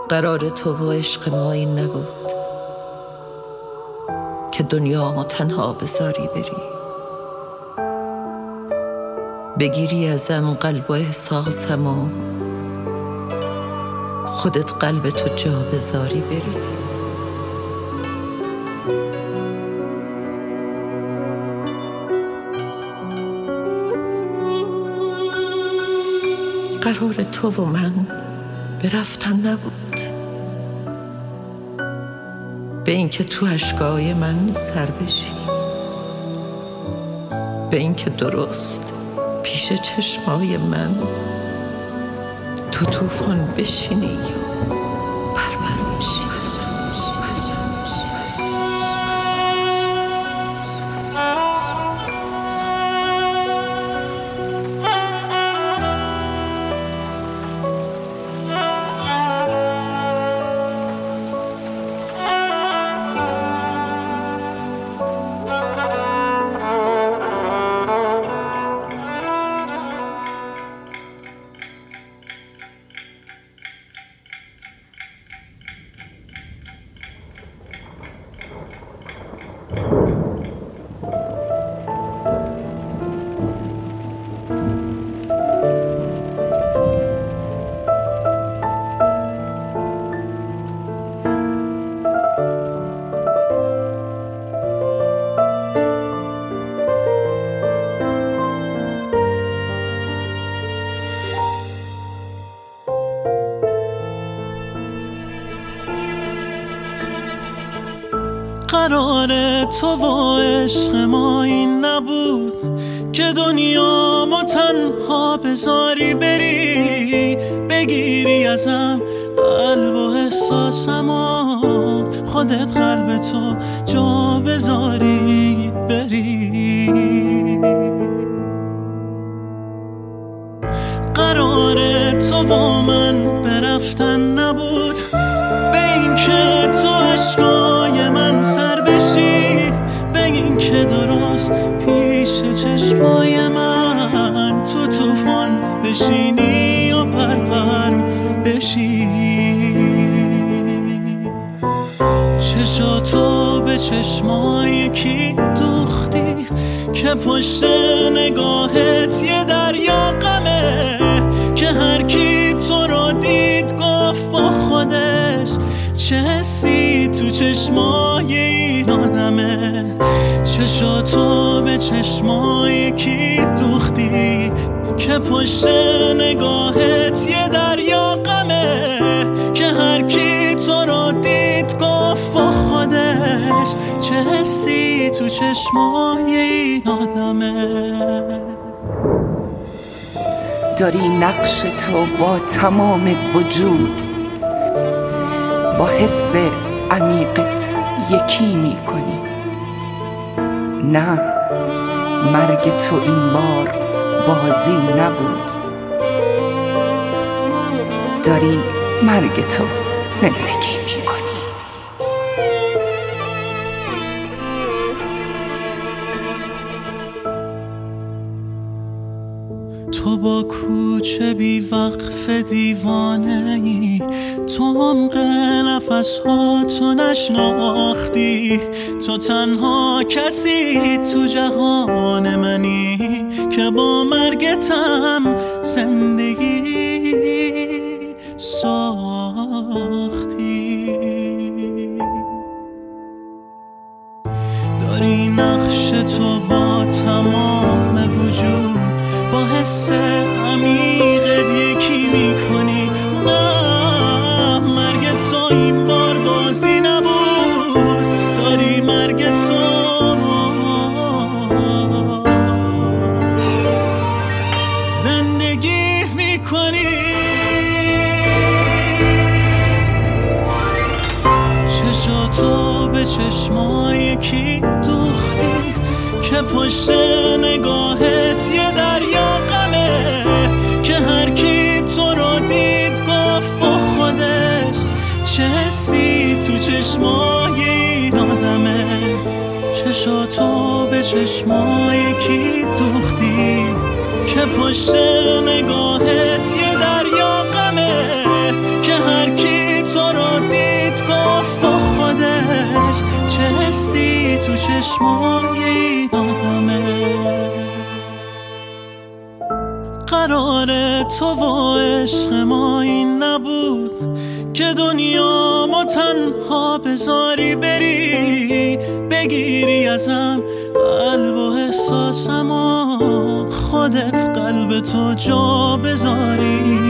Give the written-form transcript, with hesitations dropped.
قرار تو و عشق ما این نبود که دنیامو تنها بذاری بری، بگیری ازم قلب و احساسمو، خودت قلب تو جا بذاری بری. قرار تو و من به رفتن نبود، به اینکه تو اشکای من سر بشی، به اینکه درست پیش چشمای من تو طوفان بشینی و پرپر بشی. قرار تو و عشق ما این نبود که دنیا ما تنها بذاری بری، بگیری ازم قلب و احساسمو، خودت قلب تو جا بذاری بری. قرار تو و من به رفتن نبود، به این که تو اشکای من سر بشی، به این که درست پیش چشمای من تو طوفان بشینی و پرپر بشی. چشاتو به چشمای کی دوختی که پشت نگاهت یه دریا غمه، که هر کی تو رو دید گفت با خودش چه حسی تو چشمای این آدمه. چشاتو به چشمای کی دوختی که پشت نگاهت یه دریا غمه، که هر کی تو رو دید گفت با خودش چه حسی تو چشمای این آدمه. داری نقش تو با تمام وجود، با حس عمیقت یکی میکنی. نه، مرگ تو این بار بازی نبود، داری مرگ تو زندگی میکنی. تو با کوچه بی وقف دیوانه ای، تو عمق نفس ها تو نشناختی، تو تنها کسی تو جهان منی که با مرگتم زندگی ساختی. داری نقش تو با تمام وجود، با حس عمیقت یکی میکنی. نه، مرگ تو این بار بازی نبود، داری مرگ تو زندگی میکنی. چشاتو به چشمای کی دوختی که پشت نگاهت یه دریا غمه، که هر کی تو رو دید گفت با خودش چه حسی تو چشمای این آدمه. چشاتو به چشمای کی دوختی که پشت نگاهت یه دریا غمه، که هر کی تو چشمای این آدمه. قرار تو و عشق ما این نبود که دنیا ما تنها بذاری بری، بگیری ازم قلب و احساسم و خودت قلب تو جا بذاری.